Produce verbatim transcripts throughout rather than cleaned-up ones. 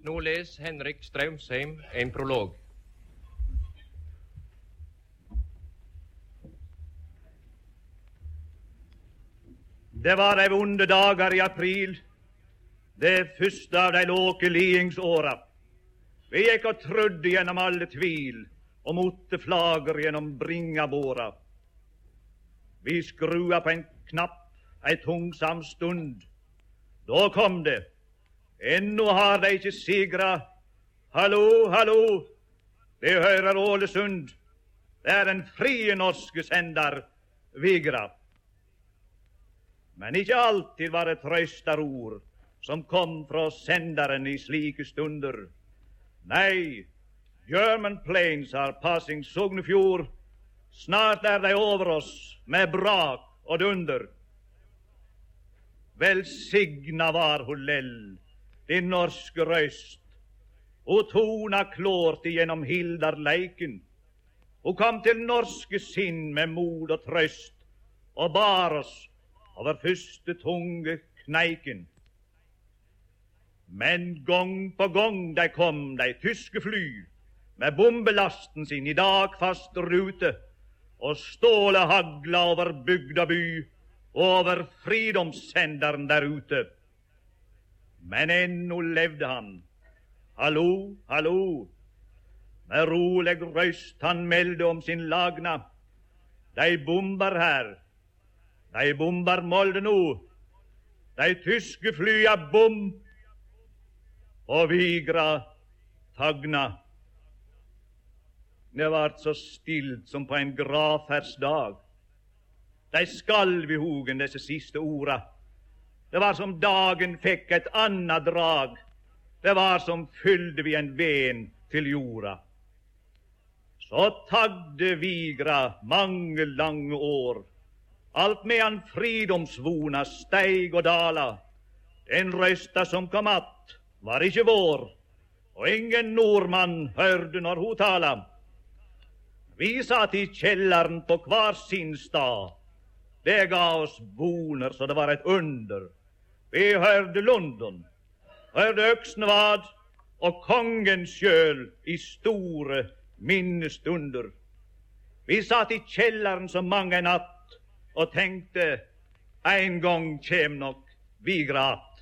Nå les Henrik Straumsheim en prolog. Det var de vonde dager i april, det første av de låke liingsåra. Vi gikk og trudde gjennom alle tvil, og motte flager gjennom bringabåra. Vi skrua på en knapp ei tungsam stund. Da kom det. Ennå har de ikke sigra. Hallo, hallo, det hører Ålesund. Det er den frie norske sender, Vigra. Men ikke alltid var det trøstarord som kom fra senderen i slike stunder. Nei, German planes are passing Sognefjord. Snart er de over oss med brak og dunder. Velsigna var hun lell, din norske røst, og tona klårt igjennom Hildarleiken. Hun kom til norske sinn med mod og trøst, og bar oss over første tunge kneiken. Men gang på gang de kom, de tyske fly, med bombelasten sin i dagfast rute, og stålet hagla over bygd og by, over fridomssenderen der ute. Men ennå levde han. Hallo, hallo. Med rolig røst han meldte om sin lagna. De bomber her. De bomber Molde nå. De tyske flya bom, og Vigra tagna. Det vart så stilt som på en gravferdsdag. De skalv i hogen, disse siste orda. Det var som dagen fikk et annet drag. Det var som fyllde vi en ven til jorda. Så tagde Vigra mange lange år, alt medan fridomsvona steig og dala. Den røsta som kom att var ikke vår, og ingen nordmann hørte når hun tala. Vi satt i kjelleren på hver sin stad. Det ga oss boner så det var et under. Vi hørte London, hørte Øksnevad og kongen sjøl i store minnestunder. Vi satt i kjelleren så mange natt og tenkte, en gang kjem nok Vigra att.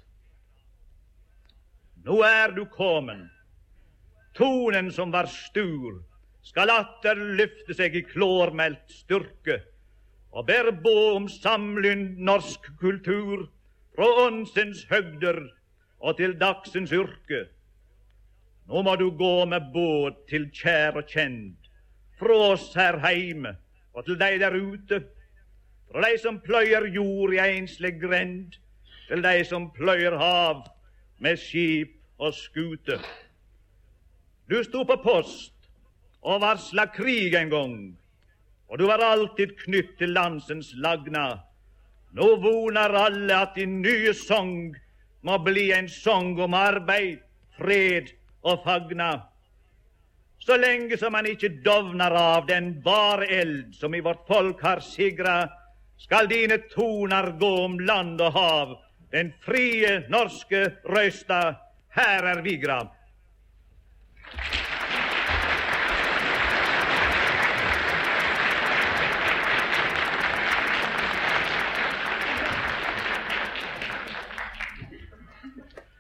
Nå er du kommen. Tonen som var stur skal atter lyfte seg i klårmeldt styrke og ber bo om samlynd norsk kultur fra åndsens høgder og til dagsens yrke. Nå må du gå med båt til kjær og kjend, fra oss her heime og til deg der ute, fra deg som pløyer jord i enslig grend, til deg som pløyer hav med skip og skute. Du sto på post og varsla krig en gang, og du var alltid knytt til landsens lagna. Nå vonar alle at din nye sang må bli en sang om arbeid, fred og fagna. Så lenge som man ikke dovnar av den bare eld som i vårt folk har sigra, skal dine toner gå om land og hav, den frie norske røsta. Her er Vigra.